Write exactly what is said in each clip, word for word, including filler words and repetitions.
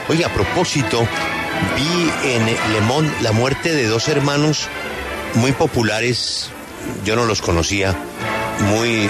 Oye, a propósito, vi en Le Monde la muerte de dos hermanos muy populares, yo no los conocía, muy,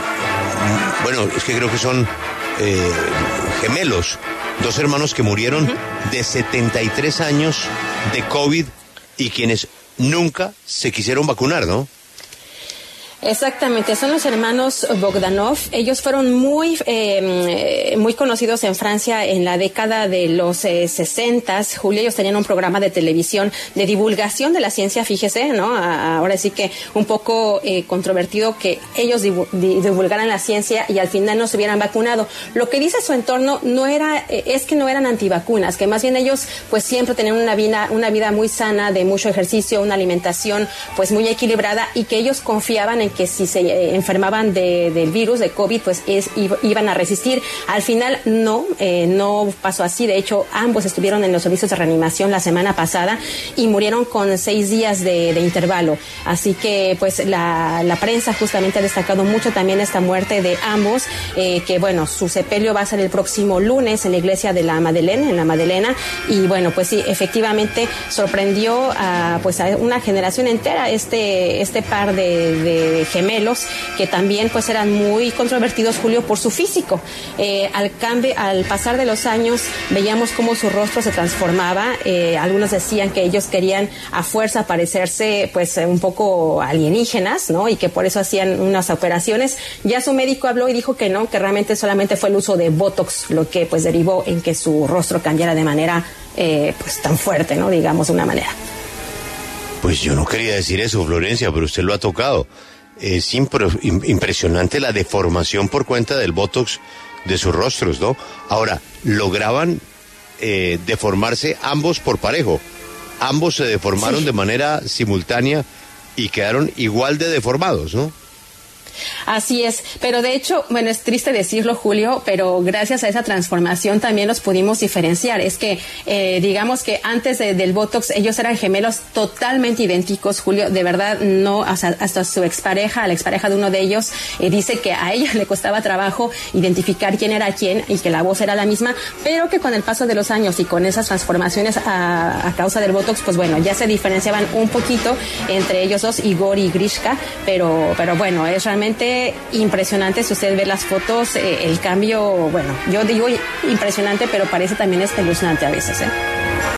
bueno, es que creo que son eh, gemelos, dos hermanos que murieron uh-huh. de setenta y tres años de COVID y quienes nunca se quisieron vacunar, ¿no? Exactamente, son los hermanos Bogdanov. Ellos fueron muy eh, muy conocidos en Francia en la década de los eh, sesentas. Julia, ellos tenían un programa de televisión de divulgación de la ciencia, fíjese, ¿no? A, ahora sí que un poco eh, controvertido que ellos divu- divulgaran la ciencia y al final no se hubieran vacunado. Lo que dice su entorno no era eh, es que no eran antivacunas, que más bien ellos pues siempre tenían una vida una vida muy sana, de mucho ejercicio, una alimentación pues muy equilibrada, y que ellos confiaban en que si se eh, enfermaban de, del virus, de COVID, pues es, iban a resistir. Al final no, eh, no pasó así. De hecho, ambos estuvieron en los servicios de reanimación la semana pasada y murieron con seis días de, de intervalo. Así que, pues, la, la prensa justamente ha destacado mucho también esta muerte de ambos, eh, que, bueno, su sepelio va a ser el próximo lunes en la iglesia de la Madeleine, en la Madelena, y, bueno, pues sí, efectivamente sorprendió a, pues, a una generación entera este, este par de, de gemelos que también pues eran muy controvertidos, Julio, por su físico. Eh, al cambio, al pasar de los años veíamos cómo su rostro se transformaba. Eh, algunos decían que ellos querían a fuerza parecerse pues un poco alienígenas, ¿no? Y que por eso hacían unas operaciones. Ya su médico habló y dijo que no, que realmente solamente fue el uso de Botox lo que pues derivó en que su rostro cambiara de manera eh, pues tan fuerte, ¿no? Digamos de una manera. Pues yo no quería decir eso, Florencia, pero usted lo ha tocado. Es impre- impresionante la deformación por cuenta del Botox de sus rostros, ¿no? Ahora, lograban eh, deformarse ambos por parejo. Ambos se deformaron sí. de manera simultánea y quedaron igual de deformados, ¿no? Así es, pero de hecho, bueno, es triste decirlo, Julio, pero gracias a esa transformación también los pudimos diferenciar. Es que, eh, digamos que antes de, del Botox, ellos eran gemelos totalmente idénticos, Julio, de verdad, no, hasta, hasta su expareja, la expareja de uno de ellos, eh, dice que a ella le costaba trabajo identificar quién era quién y que la voz era la misma, pero que con el paso de los años y con esas transformaciones a, a causa del Botox, pues bueno, ya se diferenciaban un poquito entre ellos dos, Igor y Grishka, pero, pero bueno, es realmente impresionante si usted ve las fotos, eh, el cambio, bueno, yo digo impresionante, pero parece también espeluznante a veces, ¿eh?